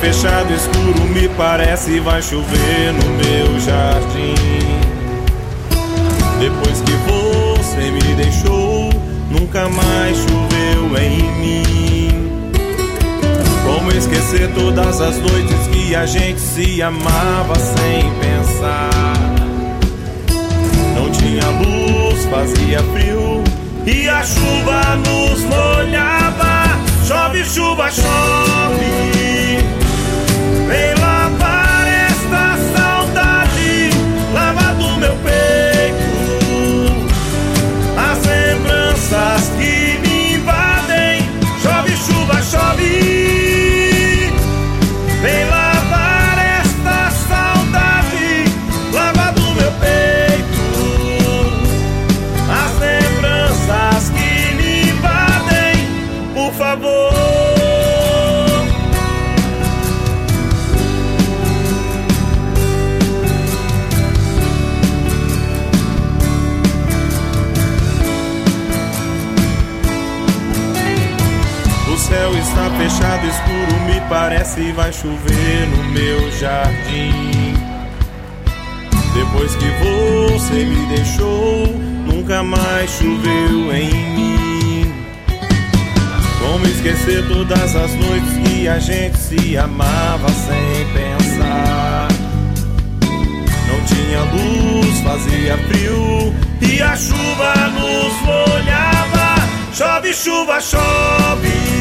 fechado, escuro, me parece vai chover no meu jardim. Depois que você me deixou, nunca mais choveu em mim. Como esquecer todas as noites que a gente se amava sem pensar? Não tinha luz, fazia frio e a chuva nos molhava. Chove, chuva, chove, vem lavar esta saudade, lava do meu peito as lembranças que me invadem. Chove, chuva, chove, vem lavar esta saudade, lava do meu peito as lembranças que me invadem, por favor. O céu está fechado, escuro, me parece vai chover no meu jardim. Depois que você me deixou, nunca mais choveu em mim. Como esquecer todas as noites que a gente se amava sem pensar? Não tinha luz, fazia frio e a chuva nos molhava. Chove, chuva, chove,